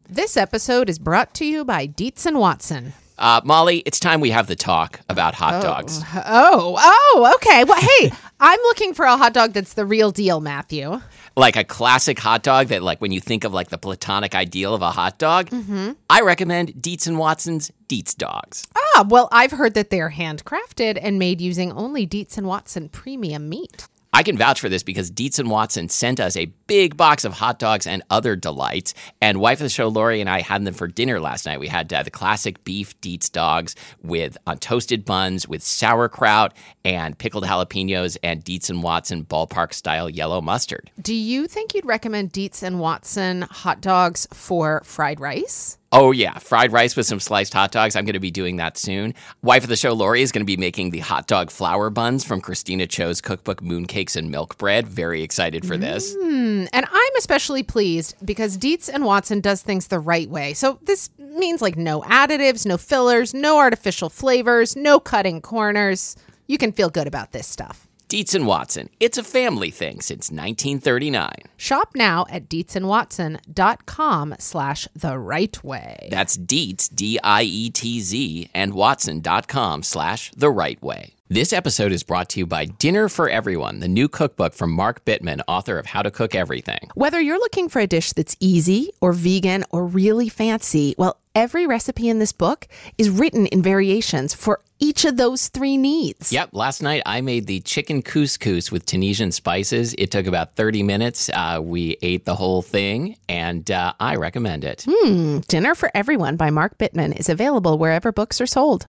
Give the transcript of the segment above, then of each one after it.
This episode is brought to you by Dietz and Watson. Molly, it's time we have the talk about hot dogs. Oh, okay. Well, hey, I'm looking for a hot dog that's the real deal, Matthew. Like a classic hot dog that, like, when you think of, like, the platonic ideal of a hot dog, I recommend Dietz and Watson's Dietz Dogs. Well, I've heard that they're handcrafted and made using only Dietz and Watson premium meat. I can vouch for this because Dietz and Watson sent us a big box of hot dogs and other delights. And wife of the show, Lori, and I had them for dinner last night. We had the classic beef Dietz dogs with toasted buns with sauerkraut and pickled jalapenos and Dietz and Watson ballpark-style yellow mustard. Do you think you'd recommend Dietz and Watson hot dogs for fried rice? Oh, yeah. Fried rice with some sliced hot dogs. I'm going to be doing that soon. Wife of the show, Lori, is going to be making the hot dog flour buns from Christina Cho's cookbook, Mooncakes and Milk Bread. Very excited for this. And I'm especially pleased because Dietz and Watson does things the right way. So this means like no additives, no fillers, no artificial flavors, no cutting corners. You can feel good about this stuff. Dietz and Watson. It's a family thing since 1939. Shop now at dietzandwatson.com/the right way. That's Dietz, D-I-E-T-Z, and Watson.com/the right way. This episode is brought to you by Dinner for Everyone, the new cookbook from Mark Bittman, author of How to Cook Everything. Whether you're looking for a dish that's easy or vegan or really fancy, well, every recipe in this book is written in variations for each of those three needs. Yep. Last night, I made the chicken couscous with Tunisian spices. It took about 30 minutes. We ate the whole thing, and I recommend it. Dinner for Everyone by Mark Bittman is available wherever books are sold.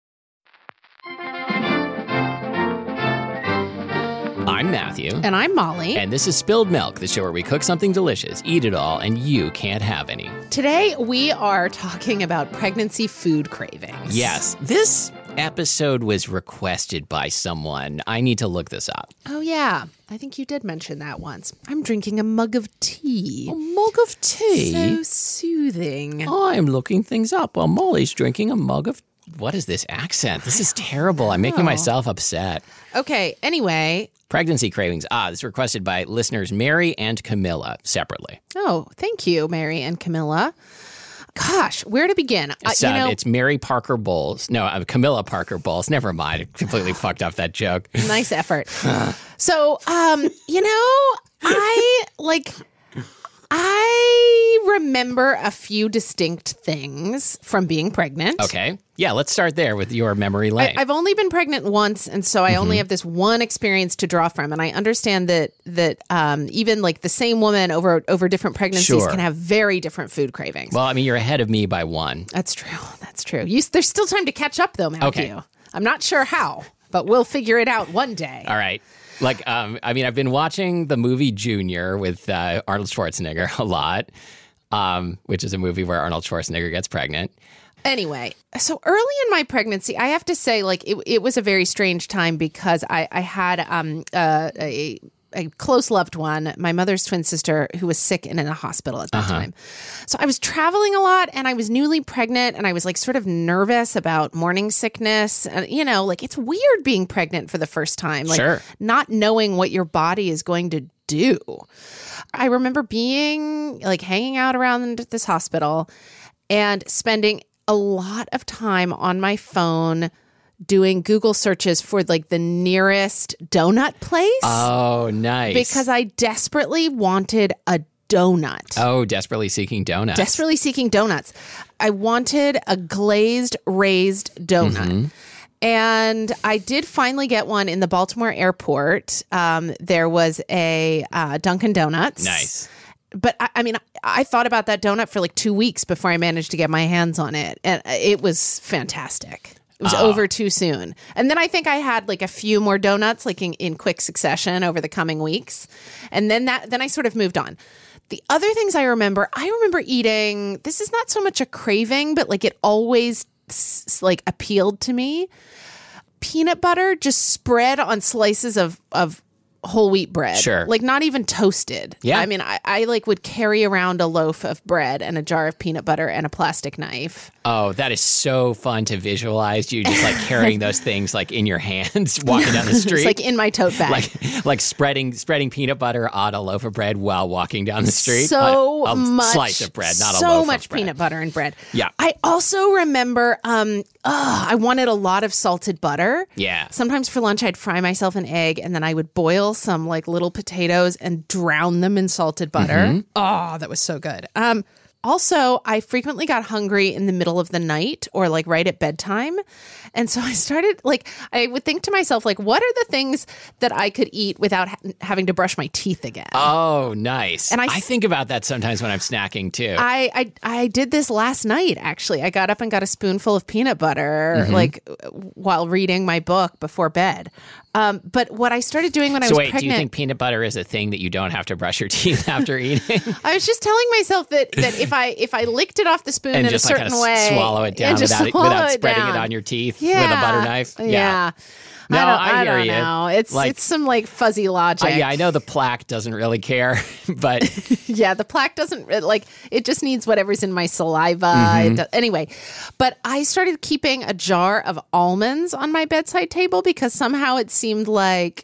I'm Matthew. And I'm Molly. And this is Spilled Milk, the show where we cook something delicious, eat it all, and you can't have any. Today, we are talking about pregnancy food cravings. Yes. This episode was requested by someone. I need to look this up. Oh, yeah. I think you did mention that once. I'm drinking a mug of tea. A mug of tea? So soothing. I'm looking things up while Molly's drinking a mug of... What is this accent? This is terrible. I'm making myself upset. Okay, anyway. Pregnancy cravings. This is requested by listeners Mary and Camilla separately. Oh, thank you, Mary and Camilla. Gosh, where to begin? It's Mary Parker Bowles. No, Camilla Parker Bowles. Never mind. I completely fucked up that joke. Nice effort. So, I remember a few distinct things from being pregnant. Okay. Yeah, let's start there with your memory lane. I've only been pregnant once, and so I only have this one experience to draw from. And I understand that even like the same woman over different pregnancies can have very different food cravings. Well, I mean, you're ahead of me by one. That's true. That's true. There's still time to catch up, though, Matthew. Okay. I'm not sure how, but we'll figure it out one day. All right. Like, I've been watching the movie Junior with Arnold Schwarzenegger a lot, which is a movie where Arnold Schwarzenegger gets pregnant. Anyway, so early in my pregnancy, I have to say, like, it was a very strange time because I had a close loved one, my mother's twin sister, who was sick and in a hospital at that time. So I was traveling a lot and I was newly pregnant and I was like sort of nervous about morning sickness. And, like it's weird being pregnant for the first time, like not knowing what your body is going to do. I remember being like hanging out around this hospital and spending a lot of time on my phone doing Google searches for like the nearest donut place. Oh, nice. Because I desperately wanted a donut. Oh, desperately seeking donuts. Desperately seeking donuts. I wanted a glazed raised donut. And I did finally get one in the Baltimore airport. There was a Dunkin' Donuts. Nice. But I thought about that donut for like 2 weeks before I managed to get my hands on it. And it was fantastic. It was over too soon. And then I think I had like a few more donuts like in quick succession over the coming weeks. And then I sort of moved on. The other things I remember eating, this is not so much a craving, but like it always like appealed to me. Peanut butter just spread on slices of whole wheat bread. Sure. Like not even toasted. Yeah. I mean, I like would carry around a loaf of bread and a jar of peanut butter and a plastic knife. Oh, that is so fun to visualize. You just like carrying those things like in your hands, walking down the street. It's like in my tote bag. Like spreading peanut butter on a loaf of bread while walking down the street. So a much slice of bread, not a so loaf much of bread. peanut butter and bread. Yeah. I also remember I wanted a lot of salted butter. Yeah. Sometimes for lunch I'd fry myself an egg and then I would boil some like little potatoes and drown them in salted butter. Mm-hmm. Oh, that was so good. Also, I frequently got hungry in the middle of the night or like right at bedtime. And so I started I would think to myself, like, what are the things that I could eat without having to brush my teeth again? Oh, nice. And I think about that sometimes when I'm snacking too. I did this last night, actually. I got up and got a spoonful of peanut butter, while reading my book before bed. But what I started doing when I was pregnant... do you think peanut butter is a thing that you don't have to brush your teeth after eating? I was just telling myself that if I licked it off the spoon and in just a certain way... swallow it down without spreading it on your teeth with a butter knife? Yeah. No, I hear don't you. know. It's some like fuzzy logic. Yeah, I know the plaque doesn't really care, but yeah, the plaque doesn't it just needs whatever's in my saliva. Anyway, but I started keeping a jar of almonds on my bedside table because somehow it seemed like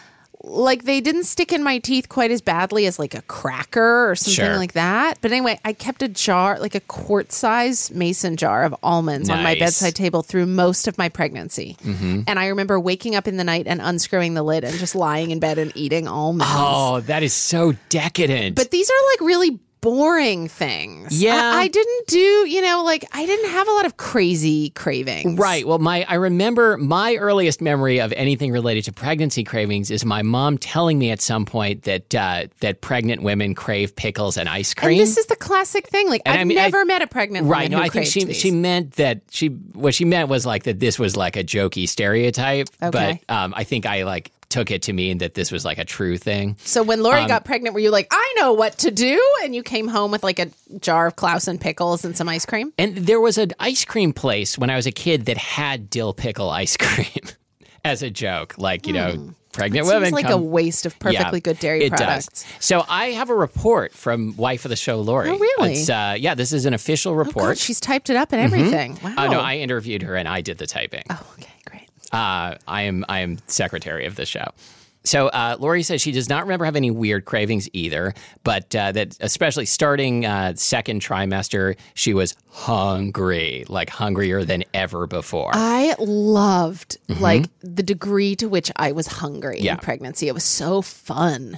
they didn't stick in my teeth quite as badly as like a cracker or something like that. But anyway, I kept a jar, like a quart-size mason jar of almonds on my bedside table through most of my pregnancy. And I remember waking up in the night and unscrewing the lid and just lying in bed and eating almonds. Oh, that is so decadent. But these are like really boring things. Yeah. I didn't do, I didn't have a lot of crazy cravings. Right. Well, I remember my earliest memory of anything related to pregnancy cravings is my mom telling me at some point that pregnant women crave pickles and ice cream. And this is the classic thing. Like, I've never met a pregnant woman right. No, who I think craved she meant that what she meant was like that this was like a jokey stereotype. Okay. But I think I took it to mean that this was like a true thing. So when Lori got pregnant, were you like, I know what to do? And you came home with like a jar of Clausen pickles and some ice cream? And there was an ice cream place when I was a kid that had dill pickle ice cream as a joke. Like, pregnant women seems like a waste of perfectly good dairy products. Does. So I have a report from wife of the show, Lori. Oh, really? It's, this is an official report. Oh, God, she's typed it up and everything. Wow. No, I interviewed her and I did the typing. Oh, okay, great. I am secretary of the show. So Lori says she does not remember having any weird cravings either, but that especially starting second trimester, she was hungry, like hungrier than ever before. I loved like the degree to which I was hungry in pregnancy. It was so fun.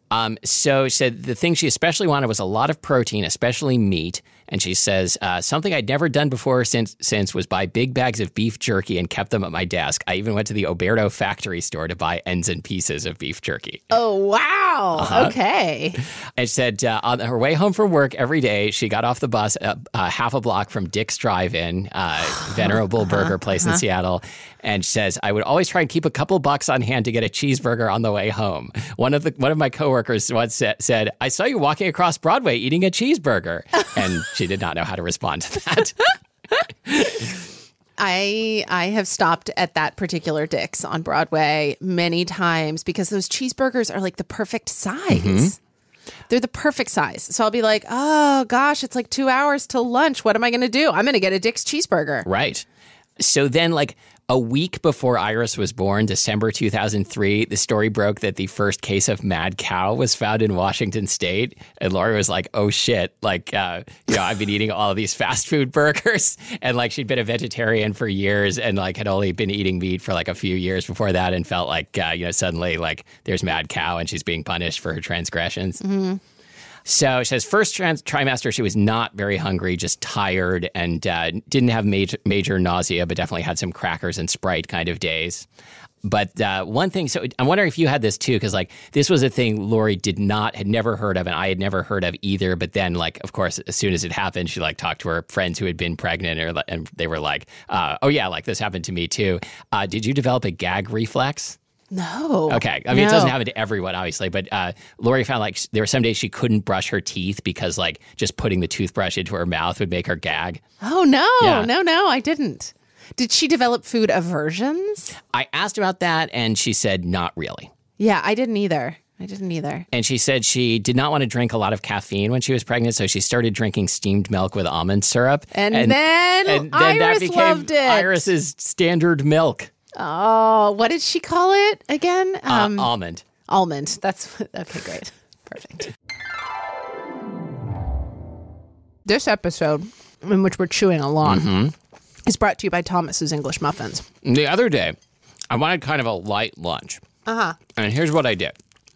So she said the thing she especially wanted was a lot of protein, especially meat. And she says, something I'd never done before since was buy big bags of beef jerky and kept them at my desk. I even went to the Oberto factory store to buy ends and pieces of beef jerky. Oh, wow. Okay. And she said on her way home from work every day, she got off the bus half a block from Dick's Drive-In, venerable burger place in Seattle. And she says, I would always try and keep a couple bucks on hand to get a cheeseburger on the way home. One of my coworkers once said, I saw you walking across Broadway eating a cheeseburger. And she did not know how to respond to that. I have stopped at that particular Dick's on Broadway many times because those cheeseburgers are like the perfect size. They're the perfect size. So I'll be like, oh, gosh, it's like 2 hours till lunch. What am I going to do? I'm going to get a Dick's cheeseburger. Right. So then, like, a week before Iris was born, December 2003, the story broke that the first case of mad cow was found in Washington State. And Lori was like, oh, shit. Like, I've been eating all of these fast food burgers. And, like, she'd been a vegetarian for years and, like, had only been eating meat for, like, a few years before that and felt like, suddenly, like, there's mad cow and she's being punished for her transgressions. Mm-hmm. So she says first trimester, she was not very hungry, just tired and didn't have major nausea, but definitely had some crackers and Sprite kind of days. But one thing, so I'm wondering if you had this too, because like this was a thing Lori had never heard of, and I had never heard of either. But then, like, of course, as soon as it happened, she like talked to her friends who had been pregnant, and they were like, "Oh yeah, like this happened to me too." Did you develop a gag reflex? No. Okay. I mean, It doesn't happen to everyone, obviously, but Lori found like there were some days she couldn't brush her teeth because like just putting the toothbrush into her mouth would make her gag. Oh, no. Yeah. No, I didn't. Did she develop food aversions? I asked about that and she said not really. Yeah, I didn't either. I didn't either. And she said she did not want to drink a lot of caffeine when she was pregnant, so she started drinking steamed milk with almond syrup. And then Iris that became loved it. Iris's standard milk. Oh, what did she call it again? Almond. Almond. That's okay. Great. Perfect. This episode, in which we're chewing along, is brought to you by Thomas's English Muffins. The other day, I wanted kind of a light lunch. And here's what I did.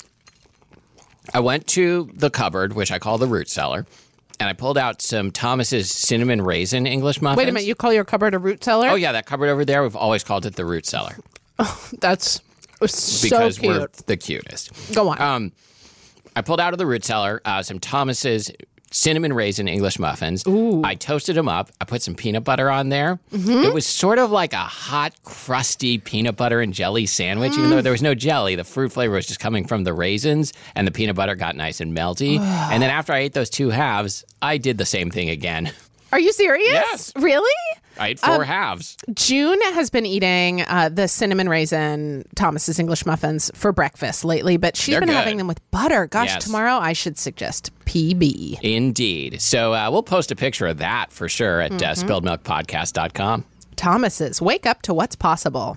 I went to the cupboard, which I call the root cellar, and I pulled out some Thomas's cinnamon raisin English muffins. Wait a minute, you call your cupboard a root cellar? Oh, yeah, that cupboard over there, we've always called it the root cellar. That's so because cute. we're the cutest. Go on. I pulled out of the root cellar some Thomas's cinnamon raisin English muffins. Ooh. I toasted them up. I put some peanut butter on there. It was sort of like a hot, crusty peanut butter and jelly sandwich, even though there was no jelly. The fruit flavor was just coming from the raisins, and the peanut butter got nice and melty. And then after I ate those 2 halves, I did the same thing again. Are you serious? Yes. Really? I ate 4 halves. June has been eating the cinnamon raisin Thomas's English muffins for breakfast lately, but she's They're been good. having them with butter. Gosh, Yes. tomorrow I should suggest PB. Indeed. So we'll post a picture of that for sure at spilledmilkpodcast.com. Thomas's, wake up to what's possible.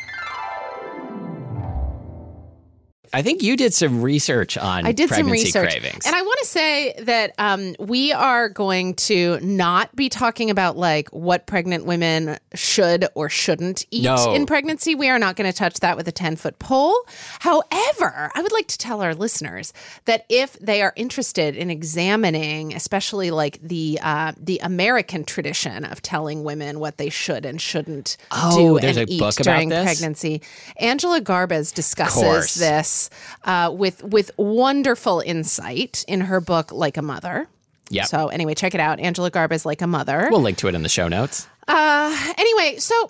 I think you did some research on I did some pregnancy research. cravings. And I want to say that we are going to not be talking about like what pregnant women should or shouldn't eat No. in pregnancy. We are not going to touch that with a 10-foot pole. However, I would like to tell our listeners that if they are interested in examining, especially like the American tradition of telling women what they should and shouldn't do there's and a eat book about during this? pregnancy, Angela Garbes discusses Course. this with wonderful insight in her book, Like a Mother. Yep. So anyway, check it out. Angela Garbes, Like a Mother. We'll link to it in the show notes. Anyway, so,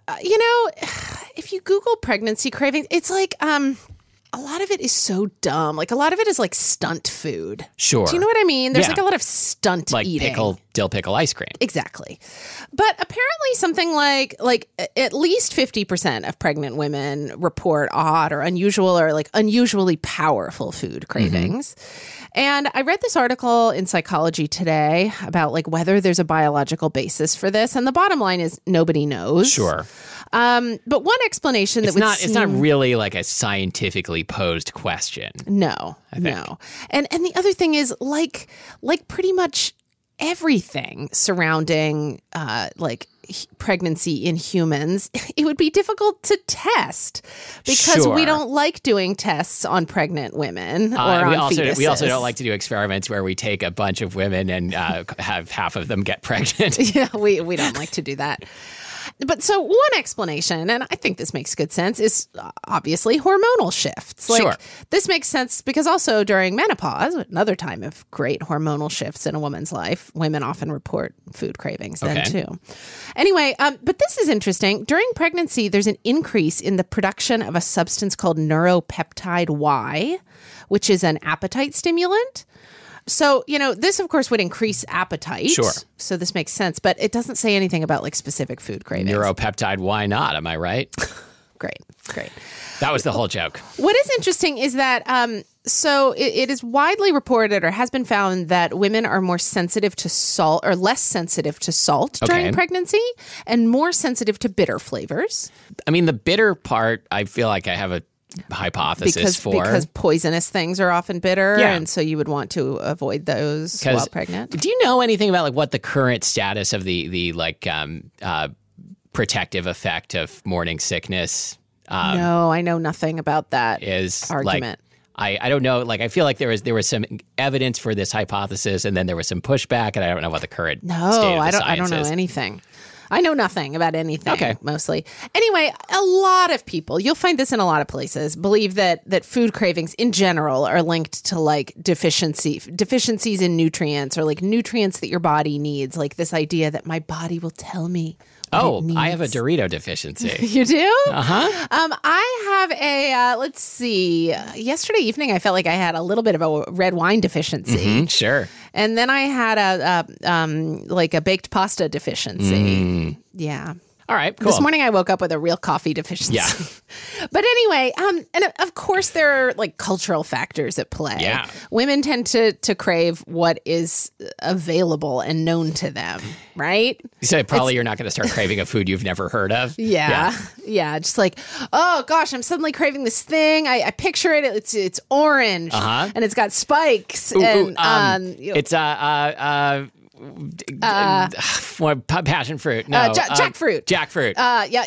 if you Google pregnancy cravings, it's like a lot of it is so dumb. Like a lot of it is like stunt food. Sure. Do you know what I mean? There's Yeah. like a lot of stunt Like eating. dill pickle ice cream. Exactly. But apparently something like at least 50% of pregnant women report odd or unusual or like unusually powerful food cravings. And I read this article in Psychology Today about like whether there's a biological basis for this. And the bottom line is nobody knows. Sure. But one explanation that It's not really like a scientifically posed question. No. And the other thing is like pretty much everything surrounding pregnancy in humans, it would be difficult to test because we Sure. don't like doing tests on pregnant women or on fetuses. We also don't like to do experiments where we take a bunch of women and have half of them get pregnant. Yeah, we don't like to do that. But so one explanation, and I think this makes good sense, is obviously hormonal shifts. Like, Sure. This makes sense because also during menopause, another time of great hormonal shifts in a woman's life, women often report food cravings then Okay. too. Anyway, but this is interesting. During pregnancy, there's an increase in the production of a substance called neuropeptide Y, which is an appetite stimulant. So, this, of course, would increase appetite. Sure. So this makes sense, but it doesn't say anything about like specific food cravings. Neuropeptide, why not? Am I right? Great. That was the whole joke. What is interesting is that so it is widely reported or has been found that women are more sensitive to salt or less sensitive to salt during Okay. pregnancy and more sensitive to bitter flavors I mean, the bitter part, I feel like I have a hypothesis because poisonous things are often bitter, Yeah. and so you would want to avoid those while pregnant. Do you know anything about like what the current status of the protective effect of morning sickness No, I know nothing about that is? argument. Like, I don't know. Like, I feel like there was some evidence for this hypothesis, and then there was some pushback, and I don't know what the current state of the I don't science know is. anything. I know nothing about anything, Okay. mostly. Anyway, a lot of people, you'll find this in a lot of places, believe that food cravings in general are linked to like deficiencies in nutrients or like nutrients that your body needs. Like this idea that my body will tell me what it needs. I have a Dorito deficiency. You do? Uh-huh. I have a, let's see, yesterday evening I felt like I had a little bit of a red wine deficiency. Sure. And then I had a baked pasta deficiency. Yeah. All right, cool. This morning I woke up with a real coffee deficiency. Yeah. But anyway, and of course there are like cultural factors at play. Yeah. Women tend to crave what is available and known to them, right? So probably you're not going to start craving a food you've never heard of. Yeah. Just like, oh gosh, I'm suddenly craving this thing. I picture it. It's orange and it's got spikes It's passion fruit. No, jackfruit. Jackfruit. Yeah.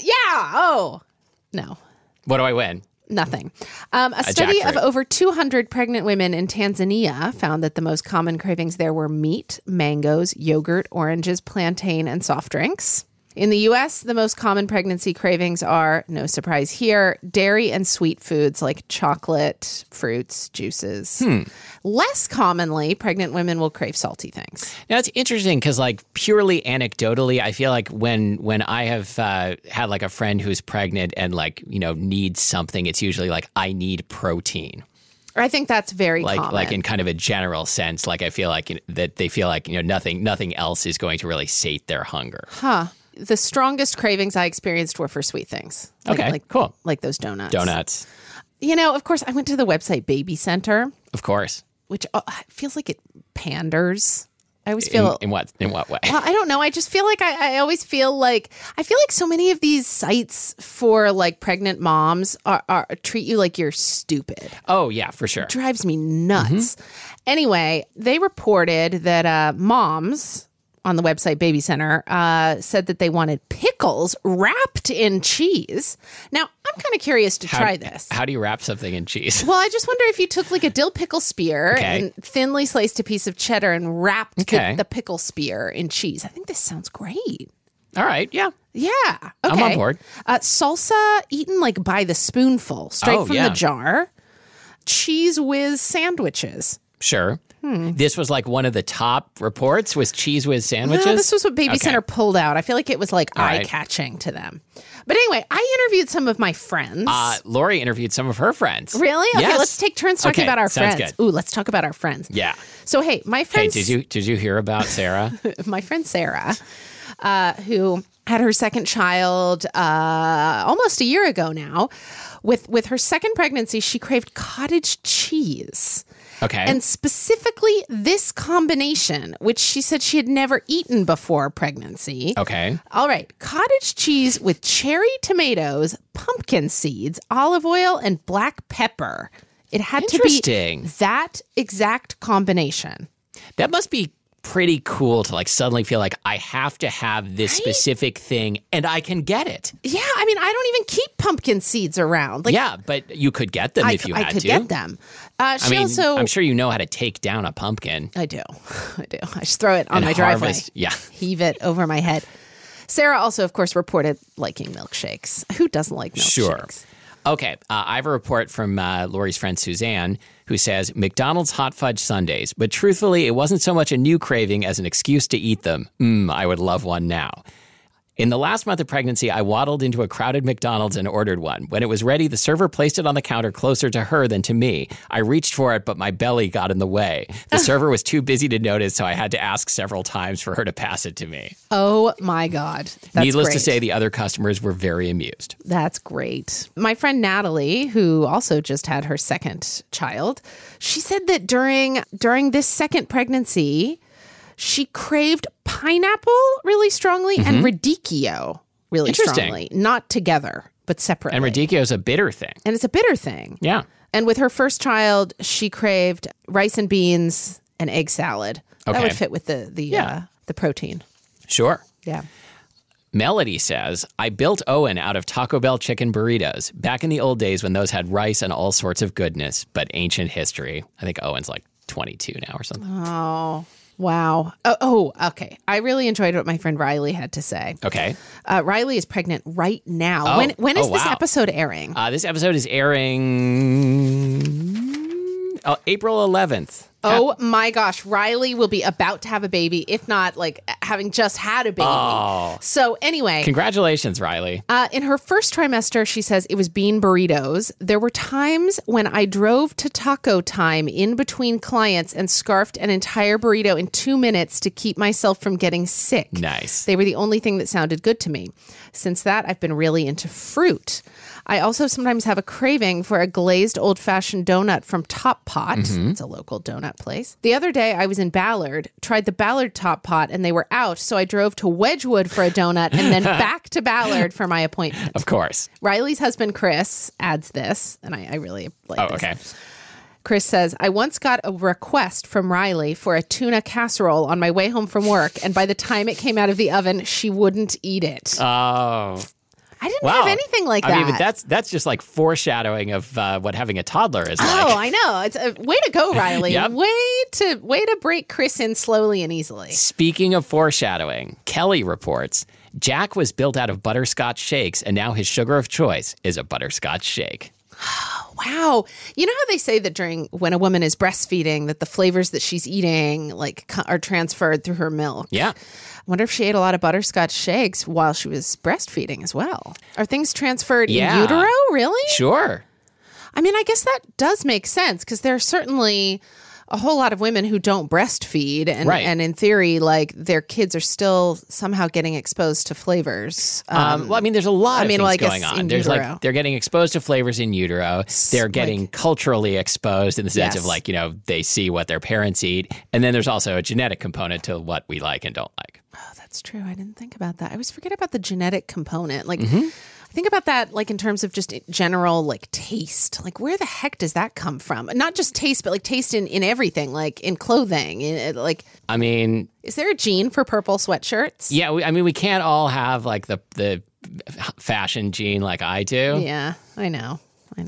Oh no. What do I win? Nothing. A study of over 200 pregnant women in Tanzania found that the most common cravings there were meat, mangoes, yogurt, oranges, plantain, and soft drinks. In the U.S., the most common pregnancy cravings are, no surprise here, dairy and sweet foods like chocolate, fruits, juices. Less commonly, pregnant women will crave salty things. Now, it's interesting because, like, purely anecdotally, I feel like when I have had, like, a friend who's pregnant and, like, you know, needs something, it's usually like, I need protein. I think that's very common. Like in kind of a general sense, like I feel like that they feel like, you know, nothing else is going to really sate their hunger. The strongest cravings I experienced were for sweet things. Cool. Like those donuts. Donuts. You know, of course, I went to the website Baby Center. Of course. Which feels like it panders. I always feel... In what way? Well, I don't know. I just feel like I always feel like... I feel like so many of these sites for like pregnant moms are treat you like you're stupid. Oh, yeah, for sure. It drives me nuts. Anyway, they reported that moms... on the website Baby Center, said that they wanted pickles wrapped in cheese. Now, I'm kind of curious to try this. How do you wrap something in cheese? Well, I just wonder if you took like a dill pickle spear and thinly sliced a piece of cheddar and wrapped the pickle spear in cheese. I think this sounds great. All right, yeah. Yeah. Okay. I'm on board. Salsa eaten like by the spoonful, straight from the jar. Cheese whiz sandwiches. Sure. This was like one of the top reports was Cheese Whiz sandwiches? No, this was what Baby Center pulled out. I feel like it was like eye-catching to them. But anyway, I interviewed some of my friends. Lori interviewed some of her friends. Really? Okay, yes. Let's take turns talking about our friends. Good. Ooh, let's talk about our friends. Yeah. So, hey, my friends... Hey, did you hear about Sarah? My friend Sarah, who had her second child almost a year ago now. With her second pregnancy, she craved cottage cheese. Okay. And specifically this combination, which she said she had never eaten before pregnancy. Okay. All right. Cottage cheese with cherry tomatoes, pumpkin seeds, olive oil, and black pepper. It had to be that exact combination. That must be pretty cool to like suddenly feel like I have to have this specific thing and I can get it. Yeah, I mean, I don't even keep pumpkin seeds around. Like, yeah, but you could get them if you had to. I could get them. I'm sure you know how to take down a pumpkin. I do. I just throw it on my driveway. Yeah. Heave it over my head. Sarah also, of course, reported liking milkshakes. Who doesn't like milkshakes? Sure. Okay, I have a report from Lori's friend Suzanne, who says, McDonald's hot fudge sundaes, but truthfully, it wasn't so much a new craving as an excuse to eat them. I would love one now. In the last month of pregnancy, I waddled into a crowded McDonald's and ordered one. When it was ready, the server placed it on the counter closer to her than to me. I reached for it, but my belly got in the way. The server was too busy to notice, so I had to ask several times for her to pass it to me. Oh, my God. That's Needless great. to say, the other customers were very amused. That's great. My friend Natalie, who also just had her second child, she said that during this second pregnancy, she craved pineapple really strongly and radicchio really strongly. Not together, but separately. And radicchio is a bitter thing. And it's a bitter thing. Yeah. And with her first child, she craved rice and beans and egg salad. Okay. That would fit with the protein. Sure. Yeah. Melody says, I built Owen out of Taco Bell chicken burritos back in the old days when those had rice and all sorts of goodness, but ancient history. I think Owen's like 22 now or something. Oh, wow. Oh, okay. I really enjoyed what my friend Riley had to say. Okay. Riley is pregnant right now. When is this episode airing? This episode is airing April 11th. Oh my gosh, Riley will be about to have a baby, if not like having just had a baby. Oh. So anyway. Congratulations, Riley. In her first trimester, she says it was bean burritos. There were times when I drove to Taco Time in between clients and scarfed an entire burrito in 2 minutes to keep myself from getting sick. Nice. They were the only thing that sounded good to me. Since that, I've been really into fruit. I also sometimes have a craving for a glazed old-fashioned donut from Top Pot. It's a local donut place. The other day, I was in Ballard, tried the Ballard Top Pot, and they were out, so I drove to Wedgwood for a donut and then back to Ballard for my appointment. Of course. Riley's husband, Chris, adds this, and I really like this. Okay. Chris says, I once got a request from Riley for a tuna casserole on my way home from work, and by the time it came out of the oven, she wouldn't eat it. Oh. I didn't have anything like that. I mean, but that's just like foreshadowing of what having a toddler is like. Oh, I know. It's a way to go, Riley. Yep. Way to break Chris in slowly and easily. Speaking of foreshadowing, Kelly reports, Jack was built out of butterscotch shakes, and now his sugar of choice is a butterscotch shake. Wow. You know how they say that when a woman is breastfeeding, that the flavors that she's eating are transferred through her milk? Yeah. I wonder if she ate a lot of butterscotch shakes while she was breastfeeding as well. Are things transferred in utero? Really? Sure. I mean, I guess that does make sense because there are certainly a whole lot of women who don't breastfeed and in theory, like their kids are still somehow getting exposed to flavors. Well, I mean, there's a lot of things going on. There's utero. they're getting exposed to flavors in utero. They're getting culturally exposed in the sense of they see what their parents eat. And then there's also a genetic component to what we like and don't like. Oh, that's true. I didn't think about that. I always forget about the genetic component. I think about that in terms of just general taste. Where the heck does that come from? Not just taste, but taste in everything, in clothing. I mean, is there a gene for purple sweatshirts? Yeah, we can't all have the fashion gene like I do. Yeah, I know.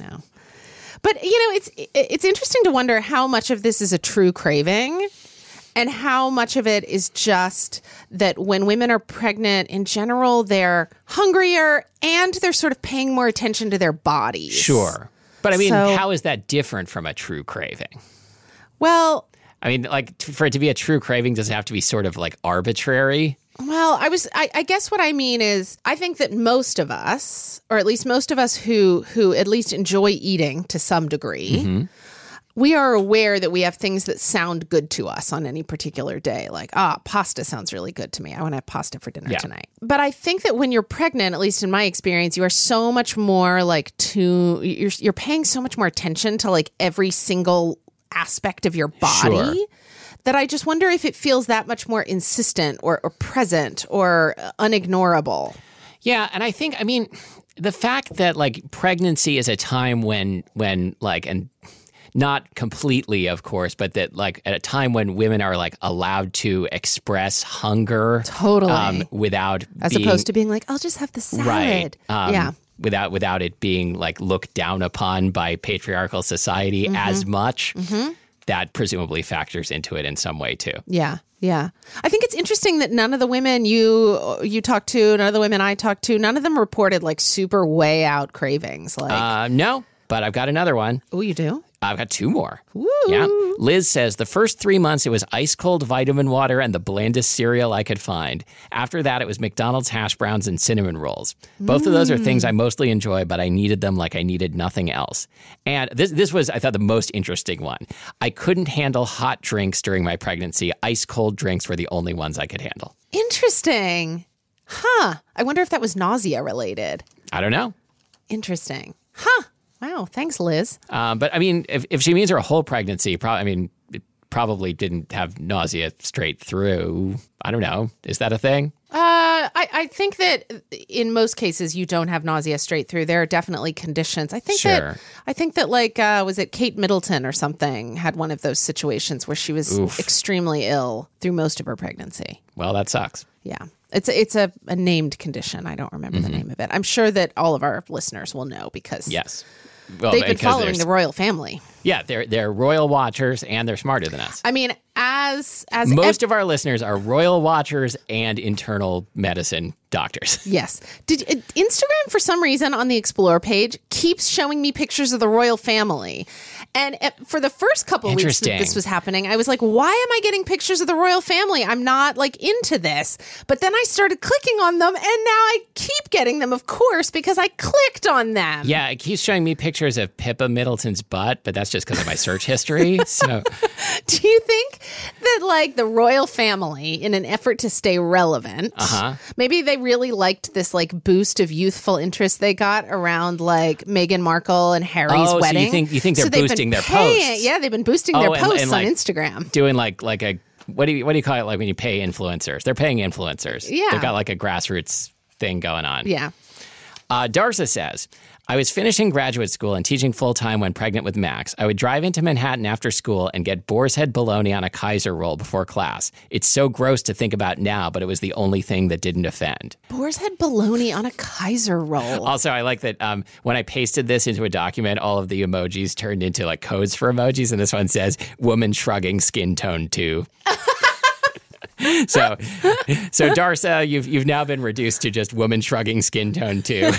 But it's interesting to wonder how much of this is a true craving. And how much of it is just that when women are pregnant, in general, they're hungrier and they're sort of paying more attention to their bodies. Sure. But I mean, how is that different from a true craving? Well, I mean, for it to be a true craving, does it have to be sort of arbitrary? Well, I guess what I mean is I think that most of us, or at least most of us who at least enjoy eating to some degree, we are aware that we have things that sound good to us on any particular day. Pasta sounds really good to me. I want to have pasta for dinner tonight. But I think that when you're pregnant, at least in my experience, you are so much more you're paying so much more attention to every single aspect of your body. Sure. That I just wonder if it feels that much more insistent or present or unignorable. Yeah. And I think, the fact that pregnancy is a time when and not completely, of course, but that at a time when women are allowed to express hunger, totally, without opposed to being I'll just have the salad, right? Without it being looked down upon by patriarchal society as much. That presumably factors into it in some way too. Yeah. I think it's interesting that none of the women you talked to, none of the women I talked to, none of them reported super way out cravings. No, but I've got another one. Oh, you do? I've got two more. Woo. Yeah. Liz says, the first 3 months, it was ice cold vitamin water and the blandest cereal I could find. After that, it was McDonald's hash browns and cinnamon rolls. Both of those are things I mostly enjoy, but I needed them like I needed nothing else. And this was, I thought, the most interesting one. I couldn't handle hot drinks during my pregnancy. Ice cold drinks were the only ones I could handle. Interesting. Huh. I wonder if that was nausea related. I don't know. Interesting. Huh. Wow, thanks, Liz. But if she means her whole pregnancy, it probably didn't have nausea straight through. I don't know. Is that a thing? I think that in most cases you don't have nausea straight through. There are definitely conditions. I think that was it Kate Middleton or something had one of those situations where she was extremely ill through most of her pregnancy. Well, that sucks. Yeah. It's a named condition. I don't remember the name of it. I'm sure that all of our listeners will know because yes. Well, they've been following the royal family. Yeah, they're royal watchers and they're smarter than us. As most of our listeners are royal watchers and internal medicine doctors. Yes. Instagram, for some reason, on the Explore page, keeps showing me pictures of the royal family. And for the first couple of weeks that Interesting. this was happening, I was like, why am I getting pictures of the royal family? I'm not like into this. But then I started clicking on them, and now I keep getting them, of course, because I clicked on them. Yeah, it keeps showing me pictures of Pippa Middleton's butt, but that's just because of my search history. So, Do you think that like the royal family, in an effort to stay relevant, maybe they really liked this like boost of youthful interest they got around like Meghan Markle and Harry's wedding? So you think they're they've boosting been their posts? Yeah, they've been boosting their posts and, like, on Instagram. Doing like a what do you call it, like when you pay influencers? They're paying influencers. Yeah. They've got like a grassroots thing going on. Yeah. Darza says, I was finishing graduate school and teaching full-time when pregnant with Max. I would drive into Manhattan after school and get boar's head bologna on a Kaiser roll before class. It's so gross to think about now, but it was the only thing that didn't offend. Boar's head bologna on a Kaiser roll. Also, I like that when I pasted this into a document, all of the emojis turned into like codes for emojis, and this one says, woman shrugging skin tone too. So Darza, you've now been reduced to just woman shrugging skin tone too.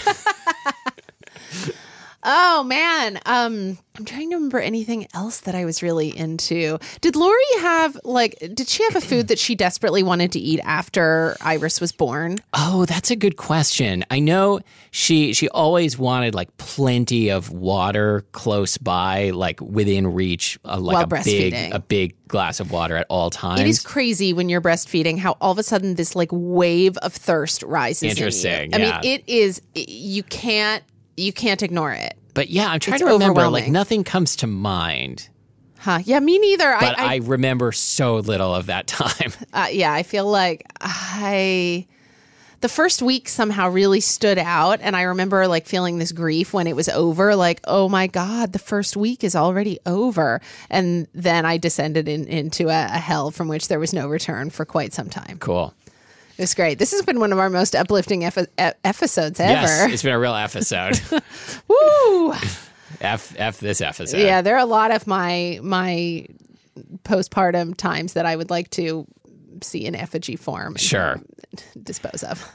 Oh man, I'm trying to remember anything else that I was really into. Did Lori did she have a food that she desperately wanted to eat after Iris was born? Oh, that's a good question. I know she always wanted like plenty of water close by, like within reach, While breastfeeding. a big glass of water at all times. It is crazy when you're breastfeeding how all of a sudden this like wave of thirst rises Interesting, in you. yeah. I mean, it is, you can't ignore it. But yeah, I'm trying It's to remember, like overwhelming. nothing comes to mind. Huh. Yeah, me neither. But I remember so little of that time. I feel like the first week somehow really stood out. And I remember like feeling this grief when it was over, like, oh my God, the first week is already over. And then I descended into a hell from which there was no return for quite some time. Cool. It was great. This has been one of our most uplifting episodes ever. Yes, it's been a real episode. Woo! F this episode. Yeah, there are a lot of my postpartum times that I would like to see in effigy form. Sure. Dispose of.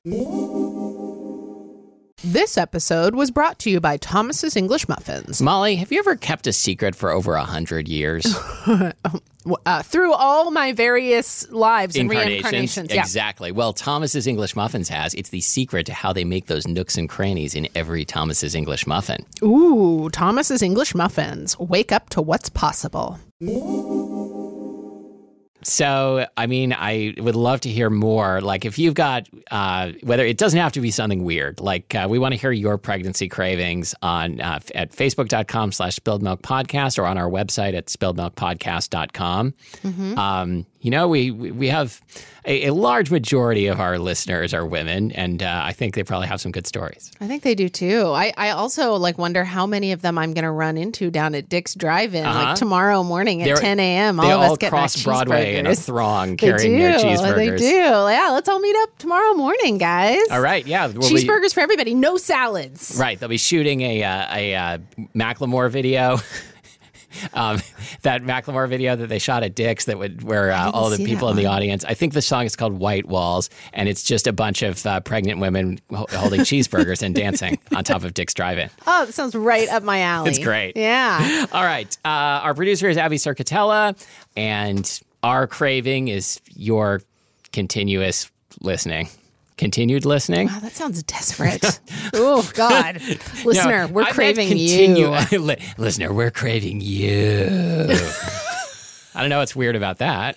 This episode was brought to you by Thomas's English Muffins. Molly, have you ever kept a secret for over 100 years? Through all my various lives and reincarnations. Yeah. Exactly. Well, Thomas's English Muffins has. It's the secret to how they make those nooks and crannies in every Thomas's English Muffin. Ooh, Thomas's English Muffins. Wake up to what's possible. So, I mean, I would love to hear more. Like, if you've got, whether it doesn't have to be something weird. Like, we want to hear your pregnancy cravings on at facebook.com/spilledmilkpodcast or on our website at spilledmilkpodcast.com. Mm-hmm. We have a large majority of our listeners are women, and I think they probably have some good stories. I think they do too. I also wonder how many of them I'm going to run into down at Dick's Drive-In like tomorrow morning at 10 a.m. They all of us get cross Broadway in a throng They carrying their do. cheeseburgers. They do. Yeah, let's all meet up tomorrow morning, guys. All right, yeah. Cheeseburgers for everybody. No salads. Right, they'll be shooting a Macklemore video. That Macklemore video that they shot at Dick's where all the people in the audience. I think the song is called White Walls, and it's just a bunch of pregnant women holding cheeseburgers and dancing on top of Dick's Drive-In. Oh, that sounds right up my alley. It's great. Yeah. All right. Our producer is Abby Circatella, and our craving is your continuous listening. Continued listening. Wow, that sounds desperate. Oh, God. Listener, we're I craving meant you. Listener, we're craving you. I don't know what's weird about that.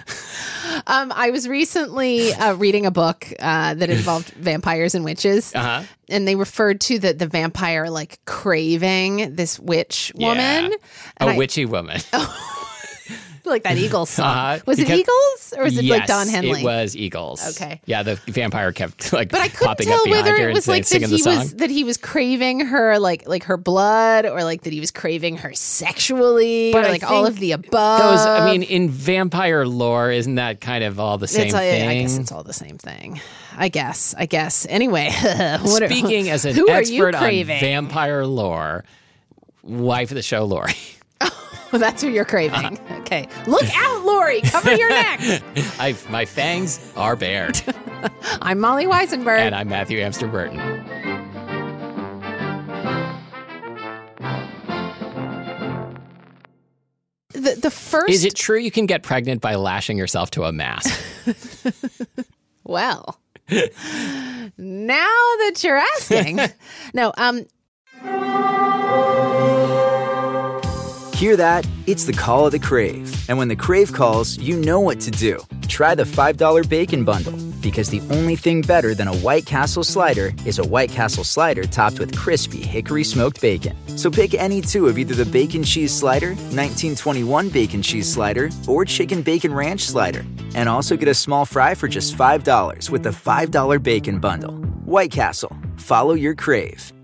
I was recently reading a book that involved vampires and witches. Uh-huh. And they referred to the vampire like craving this witch woman. Yeah. Witchy woman. Like that Eagles song. Was it Eagles or was it like Don Henley? It was Eagles. Okay. Yeah, the vampire kept like but I couldn't popping tell up behind whether her it was and like singing the song. that he was craving her like her blood or like that he was craving her sexually or like all of the above. In vampire lore, isn't that kind of all the same thing? I guess it's all the same thing. I guess. Anyway, speaking as an expert on vampire lore, wife of the show, Lori. Well, that's who you're craving. Okay. Look out, Lori. Cover your neck. My fangs are bared. I'm Molly Weisenberg. And I'm Matthew Amster Burton. first. Is it true you can get pregnant by lashing yourself to a mast? Well, now that you're asking. No, Hear that? It's the call of the Crave. And when the Crave calls, you know what to do. Try the $5 Bacon Bundle, because the only thing better than a White Castle slider is a White Castle slider topped with crispy hickory smoked bacon. So pick any two of either the Bacon Cheese Slider, 1921 Bacon Cheese Slider, or Chicken Bacon Ranch Slider. And also get a small fry for just $5 with the $5 Bacon Bundle. White Castle. Follow your Crave.